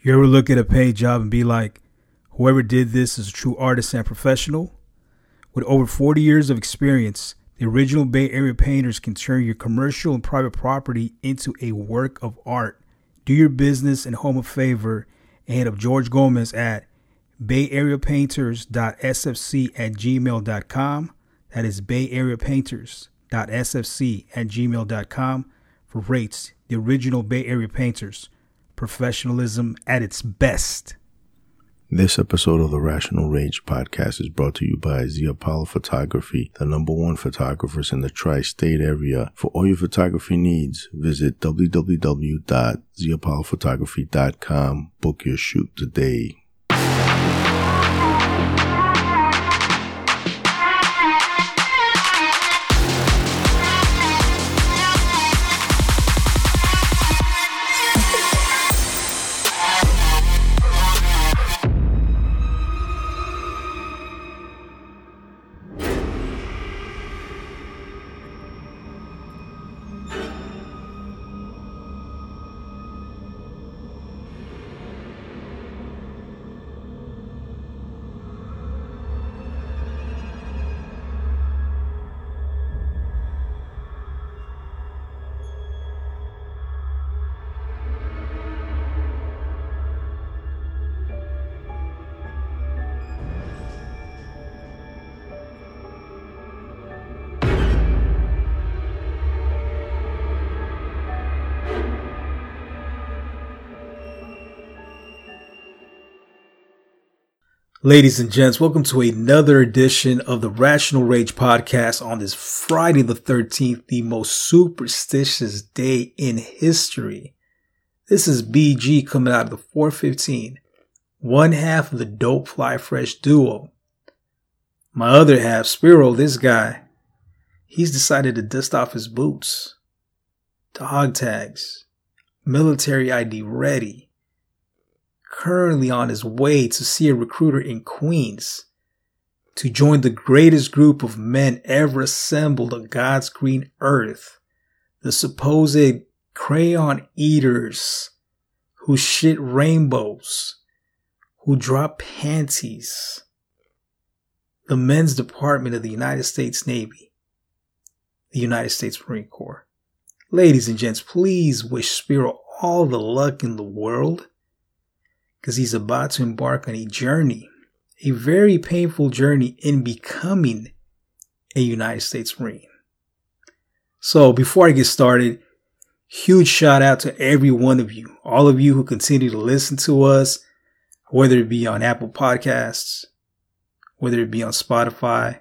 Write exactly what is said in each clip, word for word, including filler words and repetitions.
You ever look at a paid job and be like, whoever did this is a true artist and professional? With over forty years of experience, the original Bay Area painters can turn your commercial and private property into a work of art. Do your business and home a favor and hit up George Gomez at bay area painters dot s f c at gmail dot com. That is bay area painters dot s f c at gmail dot com for rates. The original Bay Area painters. Professionalism at its best. This episode of the Rational Rage podcast is brought to you by The Apollo Photography, the number one photographers in the tri-state area. For all your photography needs, visit w w w dot the apollo photography dot com. Book your shoot today. Ladies and gents, welcome to another edition of the Rational Rage podcast on this Friday the thirteenth, the most superstitious day in history. This is B G coming out of the four fifteen, one half of the Dope Fly Fresh duo. My other half, Spiro, this guy, he's decided to dust off his boots, dog tags, military I D ready. Currently on his way to see a recruiter in Queens to join the greatest group of men ever assembled on God's green earth, the supposed crayon eaters who shit rainbows, who drop panties, the men's department of the United States Navy, the United States Marine Corps. Ladies and gents, please wish Spiro all the luck in the world, because he's about to embark on a journey, a very painful journey in becoming a United States Marine. So before I get started, huge shout out to every one of you, all of you who continue to listen to us, whether it be on Apple Podcasts, whether it be on Spotify,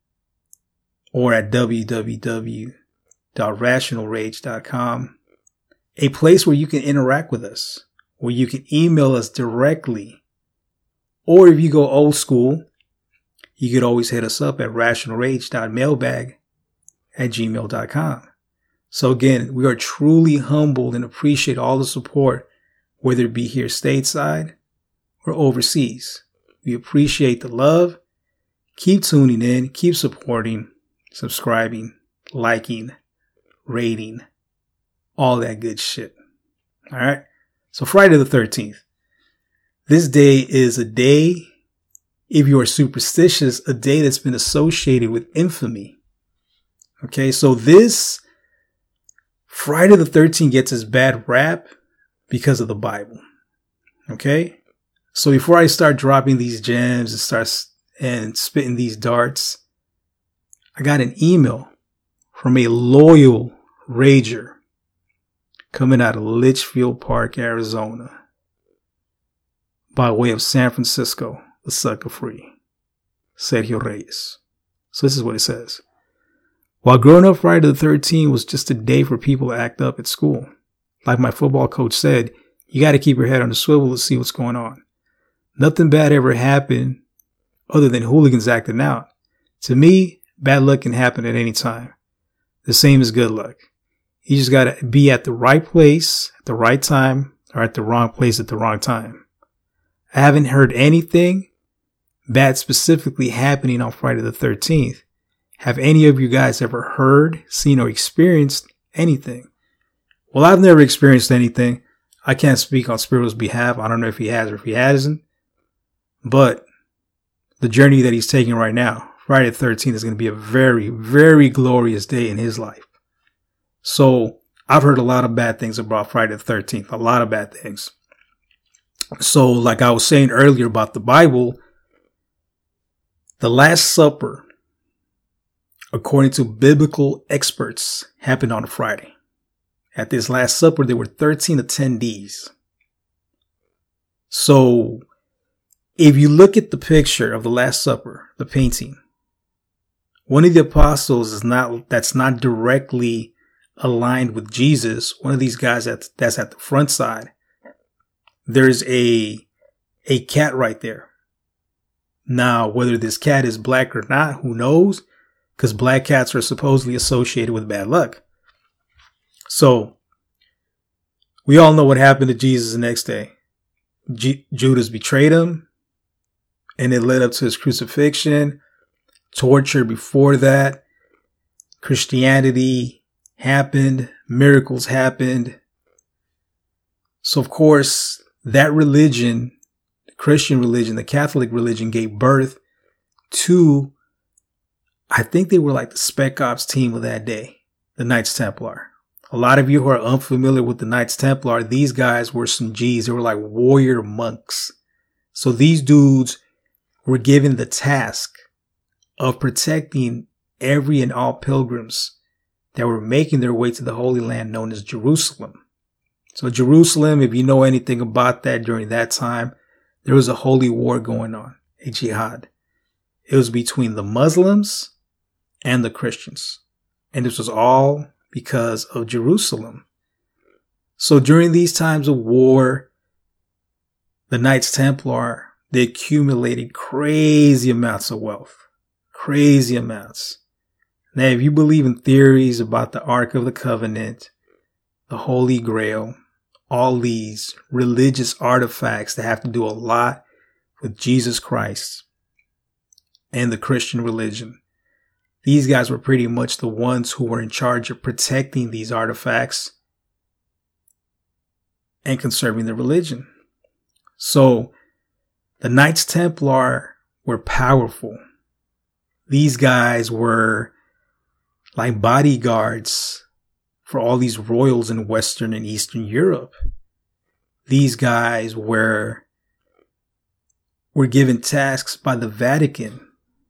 or at w w w dot rational rage dot com, a place where you can interact with us, where you can email us directly. Or if you go old school, you could always hit us up at rational rage dot mailbag at gmail dot com. So again, we are truly humbled and appreciate all the support, whether it be here stateside or overseas. We appreciate the love. Keep tuning in, keep supporting, subscribing, liking, rating, all that good shit. All right. So Friday the thirteenth, this day is a day, if you are superstitious, a day that's been associated with infamy. Okay, so this Friday the thirteenth gets its bad rap because of the Bible. Okay, so before I start dropping these gems and start and spitting these darts, I got an email from a loyal rager coming out of Litchfield Park, Arizona, by way of San Francisco, the sucker free, Sergio Reyes. So this is what it says. While growing up, Friday the thirteenth was just a day for people to act up at school. Like my football coach said, you got to keep your head on the swivel to see what's going on. Nothing bad ever happened other than hooligans acting out. To me, bad luck can happen at any time. The same as good luck. You just got to be at the right place at the right time, or at the wrong place at the wrong time. I haven't heard anything bad specifically happening on Friday the thirteenth. Have any of you guys ever heard, seen, or experienced anything? Well, I've never experienced anything. I can't speak on Spiro's behalf. I don't know if he has or if he hasn't. But the journey that he's taking right now, Friday the thirteenth, is going to be a very, very glorious day in his life. So I've heard a lot of bad things about Friday the thirteenth. A lot of bad things. So like I was saying earlier about the Bible, the Last Supper, according to biblical experts, happened on a Friday. At this Last Supper, there were thirteen attendees. So if you look at the picture of the Last Supper, the painting, one of the apostles is not, that's not directly aligned with Jesus. One of these guys that's, that's at the front side, there's a, a cat right there. Now, whether this cat is black or not, who knows? Because black cats are supposedly associated with bad luck. So, we all know what happened to Jesus the next day. G- Judas betrayed him, and it led up to his crucifixion, torture before that. Christianity happened, miracles happened. So, of course, that religion, the Christian religion, the Catholic religion, gave birth to, I think they were like the Spec Ops team of that day, the Knights Templar. A lot of you who are unfamiliar with the Knights Templar, these guys were some G's. They were like warrior monks. So these dudes were given the task of protecting every and all pilgrims that were making their way to the Holy Land known as Jerusalem. So Jerusalem, if you know anything about that, during that time, there was a holy war going on, a jihad. It was between the Muslims and the Christians. And this was all because of Jerusalem. So during these times of war, the Knights Templar, they accumulated crazy amounts of wealth. Crazy amounts. Now, if you believe in theories about the Ark of the Covenant, the Holy Grail, all these religious artifacts that have to do a lot with Jesus Christ and the Christian religion, these guys were pretty much the ones who were in charge of protecting these artifacts and conserving the religion. So the Knights Templar were powerful. These guys were like bodyguards for all these royals in Western and Eastern Europe. These guys were, were given tasks by the Vatican.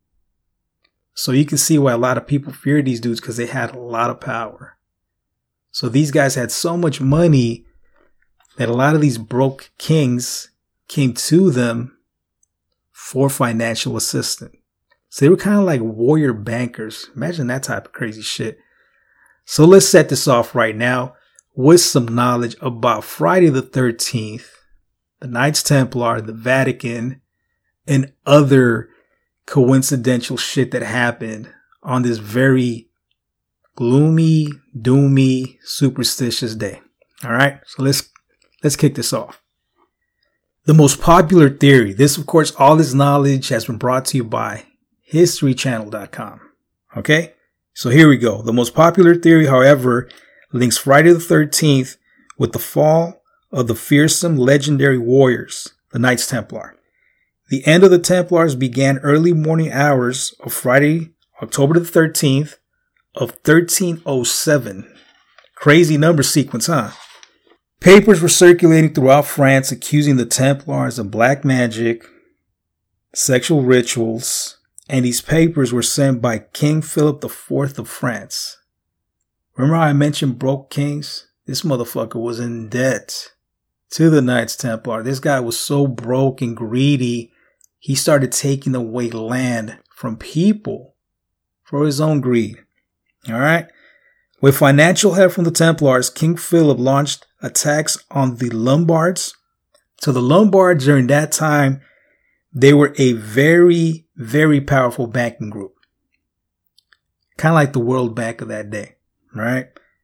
So you can see why a lot of people feared these dudes, because they had a lot of power. So these guys had so much money that a lot of these broke kings came to them for financial assistance. So they were kind of like warrior bankers. Imagine that type of crazy shit. So let's set this off right now with some knowledge about Friday the thirteenth, the Knights Templar, the Vatican, and other coincidental shit that happened on this very gloomy, doomy, superstitious day. All right, so let's let's kick this off. The most popular theory. This, of course, all this knowledge has been brought to you by history channel dot com. Okay, so here we go. The most popular theory, however, links Friday the thirteenth with the fall of the fearsome legendary warriors, the Knights Templar. The end of the Templars began early morning hours of Friday, October the thirteenth of thirteen oh seven. Crazy number sequence, huh? Papers were circulating throughout France accusing the Templars of black magic, sexual rituals, and these papers were sent by King Philip the Fourth of France. Remember how I mentioned broke kings? This motherfucker was in debt to the Knights Templar. This guy was so broke and greedy, he started taking away land from people for his own greed. All right. With financial help from the Templars, King Philip launched attacks on the Lombards. So the Lombards during that time, they were a very, very powerful banking group. Kind of like the World Bank of that day, right?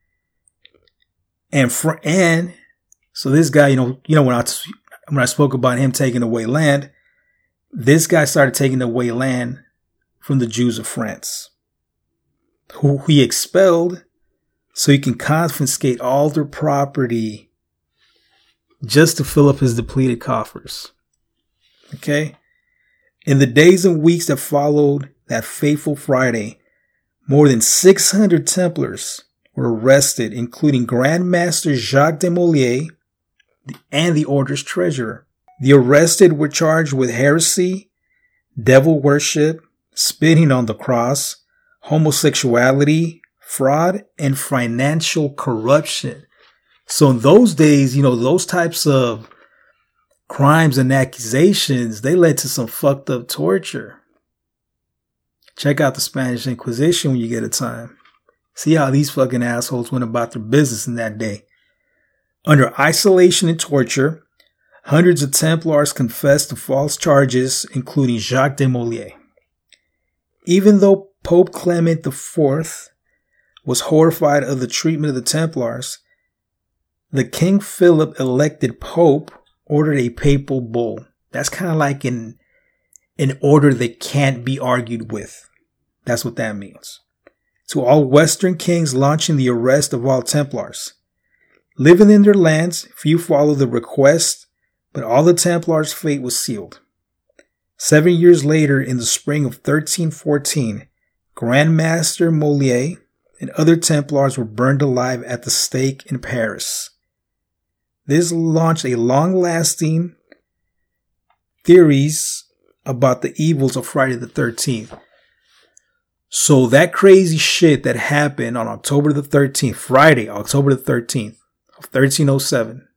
And for, and so this guy, you know, you know, when I, when I spoke about him taking away land, this guy started taking away land from the Jews of France, who he expelled so he can confiscate all their property just to fill up his depleted coffers. Okay? In the days and weeks that followed that fateful Friday, more than six hundred Templars were arrested, including Grand Master Jacques de Molay and the order's treasurer. The arrested were charged with heresy, devil worship, spitting on the cross, homosexuality, fraud, and financial corruption. So in those days, you know, those types of crimes and accusations, they led to some fucked up torture. Check out the Spanish Inquisition when you get a time. See how these fucking assholes went about their business in that day. Under isolation and torture, hundreds of Templars confessed to false charges, including Jacques de Molay. Even though Pope Clement the Fourth was horrified of the treatment of the Templars, the King Philip elected Pope ordered a papal bull. That's kind of like an, an order that can't be argued with. That's what that means. To all Western kings launching the arrest of all Templars. Living in their lands, few followed the request, but all the Templars' fate was sealed. Seven years later, in the spring of thirteen fourteen, Grand Master Molay and other Templars were burned alive at the stake in Paris. This launched a long-lasting theories about the evils of Friday the thirteenth. So that crazy shit that happened on October the thirteenth, Friday, October the thirteenth of thirteen oh seven,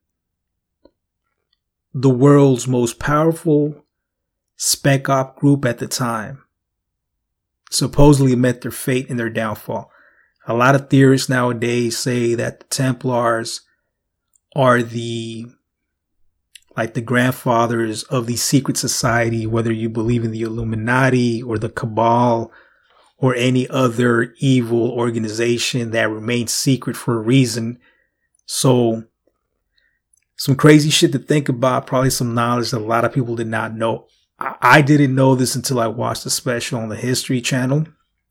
the world's most powerful spec op group at the time supposedly met their fate in their downfall. A lot of theorists nowadays say that the Templars are the, like the grandfathers of the secret society, whether you believe in the Illuminati or the Cabal or any other evil organization that remains secret for a reason. So some crazy shit to think about, probably some knowledge that a lot of people did not know. I, I didn't know this until I watched the special on the History Channel.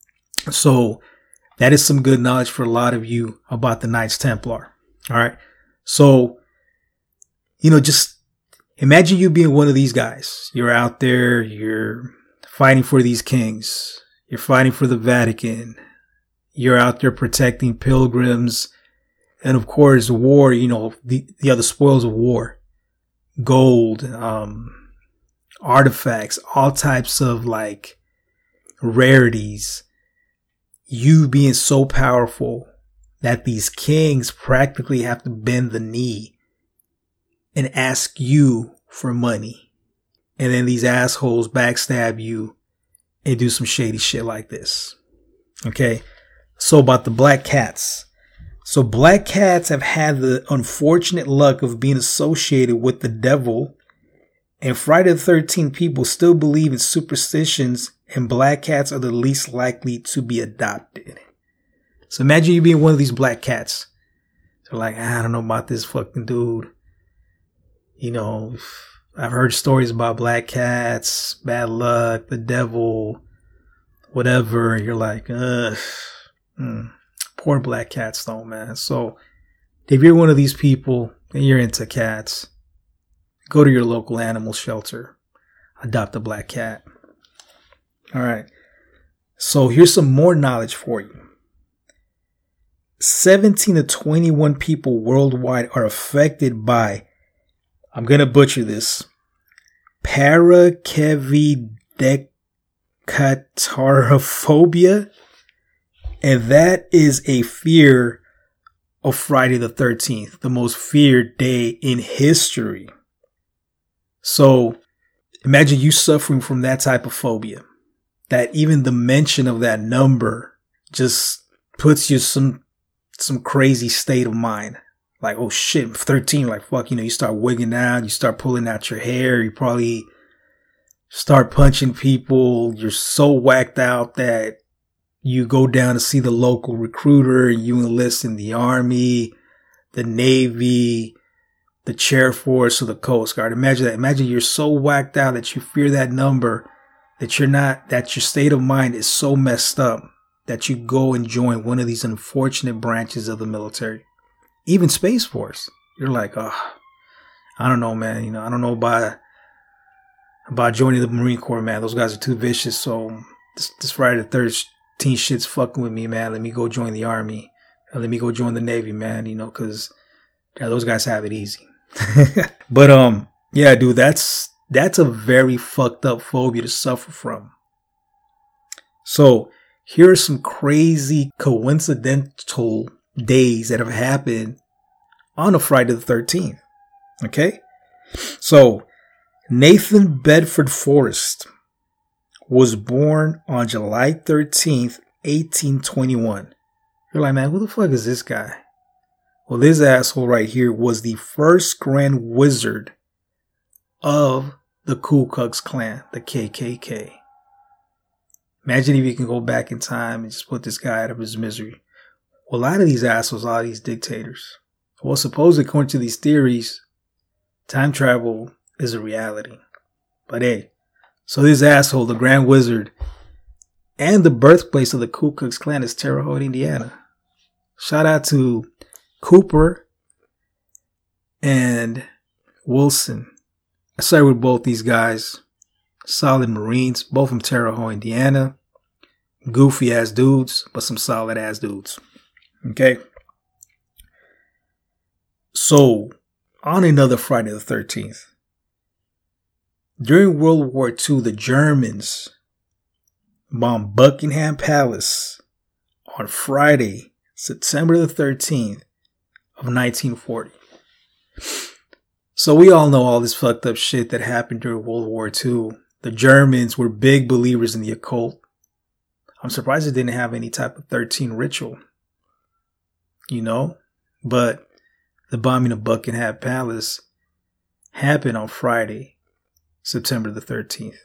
So that is some good knowledge for a lot of you about the Knights Templar. All right. So, you know, just imagine you being one of these guys. You're out there, you're fighting for these kings. You're fighting for the Vatican. You're out there protecting pilgrims. And of course, war, you know, the, the other spoils of war, gold, um, artifacts, all types of like rarities. You being so powerful that these kings practically have to bend the knee and ask you for money. And then these assholes backstab you and do some shady shit like this. Okay. So about the Black Cats. So Black Cats have had the unfortunate luck of being associated with the devil, and Friday the thirteenth people still believe in superstitions, and Black Cats are the least likely to be adopted. So imagine you being one of these Black Cats. They're like, I don't know about this fucking dude. You know, I've heard stories about Black Cats, bad luck, the devil, whatever. And you're like, ugh. Hmm. Poor Black Cats though, man. So if you're one of these people and you're into cats, go to your local animal shelter. Adopt a black cat. All right. So here's some more knowledge for you. seventeen to twenty-one people worldwide are affected by, I'm going to butcher this, parakevidecatorophobia. And that is a fear of Friday the thirteenth, the most feared day in history. So imagine you suffering from that type of phobia, that even the mention of that number just puts you some, some crazy state of mind. Like, oh shit, thirteen, like fuck, you know, you start wigging out, you start pulling out your hair, you probably start punching people. You're so whacked out that you go down to see the local recruiter and you enlist in the Army, the Navy, the Chair Force, or the Coast Guard. Imagine that. Imagine you're so whacked out that you fear that number, that you're not, that your state of mind is so messed up that you go and join one of these unfortunate branches of the military. Even Space Force. You're like, oh, I don't know, man. You know, I don't know about about joining the Marine Corps, man. Those guys are too vicious. So this, this Friday the thirteenth shit's fucking with me, man. Let me go join the Army. Let me go join the Navy, man. You know, because yeah, those guys have it easy. But um, yeah, dude, that's that's a very fucked up phobia to suffer from. So here are some crazy coincidental days that have happened on a Friday the thirteenth. Okay, so Nathan Bedford Forrest was born on July thirteenth, eighteen twenty-one. You're like, man, who the fuck is this guy? Well, this asshole right here was the first Grand Wizard of the Ku Klux Klan, the K K K. Imagine if you can go back in time and just put this guy out of his misery. Well, a lot of these assholes are these dictators. Well, supposedly, according to these theories, time travel is a reality. But hey, so this asshole, the Grand Wizard, and the birthplace of the Ku Klux Klan is Terre Haute, Indiana. Shout out to Cooper and Wilson. I started with both these guys. Solid Marines, both from Terre Haute, Indiana. Goofy ass dudes, but some solid ass dudes. Okay. So, on another Friday the thirteenth, during World War Two, the Germans bombed Buckingham Palace on Friday, September the thirteenth of nineteen forty. So we all know all this fucked up shit that happened during World War Two. The Germans were big believers in the occult. I'm surprised it didn't have any type of thirteen ritual, you know, but the bombing of Buckingham Palace happened on Friday, September the thirteenth.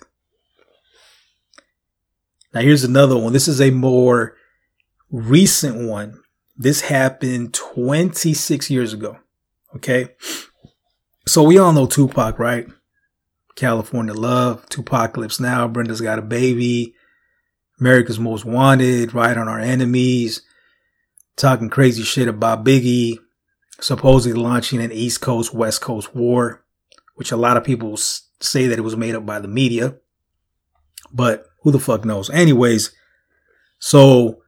Now here's another one. This is a more recent one. This happened twenty-six years ago. Okay. So we all know Tupac, right? California Love, Tupacalypse Now, Brenda's Got a Baby, America's Most Wanted, Right on Our Enemies, talking crazy shit about Biggie, supposedly launching an East Coast, West Coast war, which a lot of people say that it was made up by the media, but who the fuck knows? Anyways, so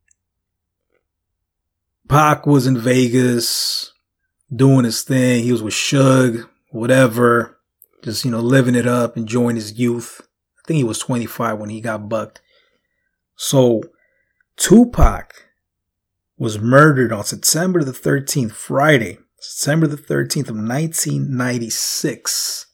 Pac was in Vegas doing his thing. He was with Suge, whatever, just, you know, living it up, enjoying his youth. I think he was twenty-five when he got bucked. So Tupac was murdered on September the thirteenth, Friday, September the thirteenth of nineteen ninety-six.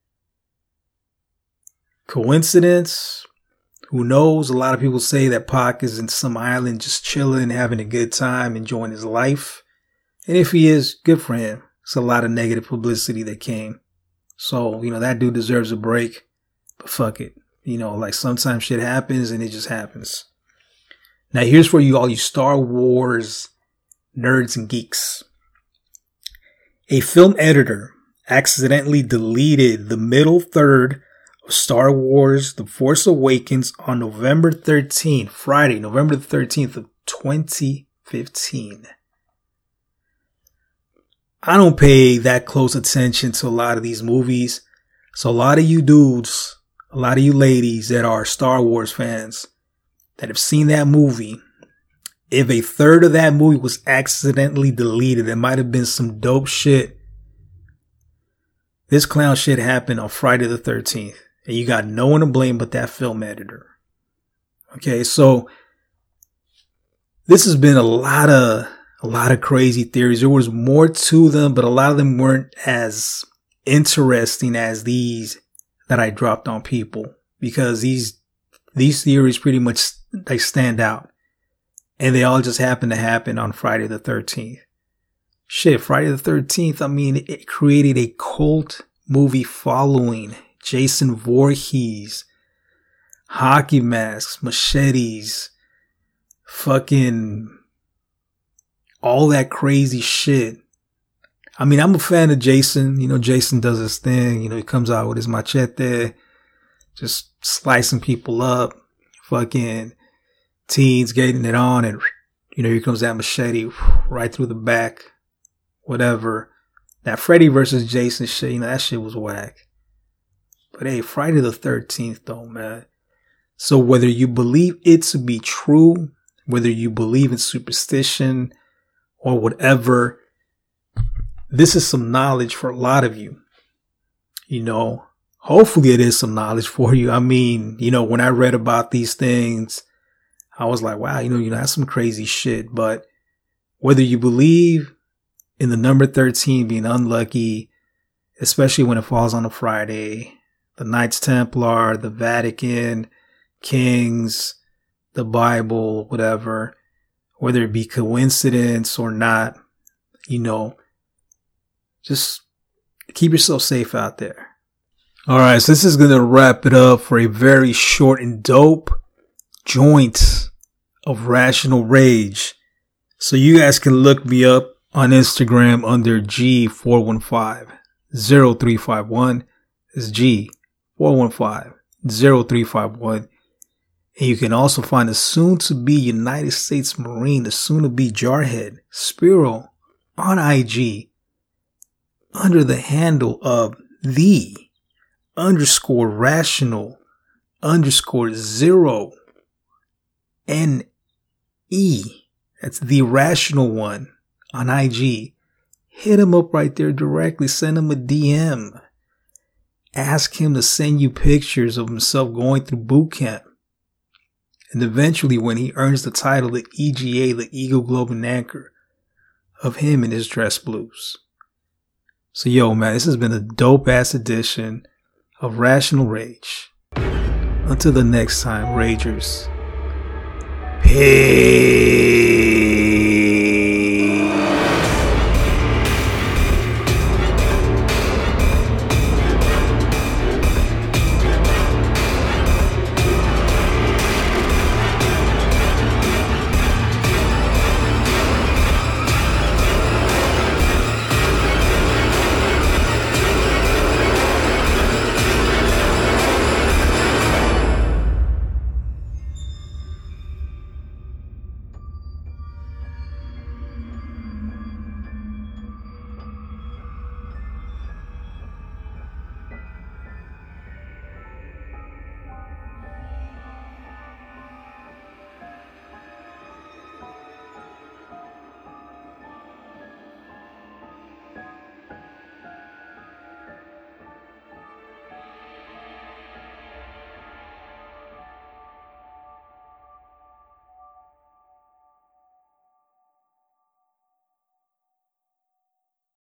Coincidence? Who knows? A lot of people say that Pac is in some island just chilling, having a good time, enjoying his life. And if he is, good for him. It's a lot of negative publicity that came. So, you know, that dude deserves a break. But fuck it. You know, like sometimes shit happens and it just happens. Now here's for you all you Star Wars nerds and geeks. A film editor accidentally deleted the middle third of Star Wars The Force Awakens on November thirteenth, Friday, November the thirteenth of twenty fifteen. I don't pay that close attention to a lot of these movies. So a lot of you dudes, a lot of you ladies that are Star Wars fans that have seen that movie, if a third of that movie was accidentally deleted, it might have been some dope shit. This clown shit happened on Friday the thirteenth. And you got no one to blame but that film editor. Okay, so this has been a lot of a lot of crazy theories. There was more to them, but a lot of them weren't as interesting as these that I dropped on people, because these these theories pretty much they stand out, and they all just happen to happen on Friday the thirteenth. Shit, Friday the thirteenth. I mean, it created a cult movie following. Jason Voorhees, hockey masks, machetes, fucking all that crazy shit. I mean, I'm a fan of Jason. You know, Jason does his thing. You know, he comes out with his machete, just slicing people up, fucking teens getting it on, and, you know, here comes that machete right through the back, whatever. That Freddy versus Jason shit, you know, that shit was whack. But hey, Friday the thirteenth though, man. So whether you believe it to be true, whether you believe in superstition or whatever, this is some knowledge for a lot of you. You know, hopefully it is some knowledge for you. I mean, you know, when I read about these things, I was like, wow, you know, you know, that's some crazy shit. But whether you believe in the number thirteen being unlucky, especially when it falls on a Friday, the Knights Templar, the Vatican, Kings, the Bible, whatever, whether it be coincidence or not, you know, just keep yourself safe out there. All right, so this is going to wrap it up for a very short and dope joint of Rational Rage. So you guys can look me up on Instagram under G four one five zero three five one. It's G four one five zero three five one. And you can also find the soon-to-be United States Marine, the soon-to-be Jarhead, Spiro, on I G under the handle of the underscore rational underscore zero N E. That's the rational one on I G. Hit him up right there directly. Send him a D M. Ask him to send you pictures of himself going through boot camp. And eventually, when he earns the title, the E G A, the Eagle Globe and Anchor, of him in his dress blues. So, yo, man, this has been a dope-ass edition of Rational Rage. Until the next time, Ragers. Peace.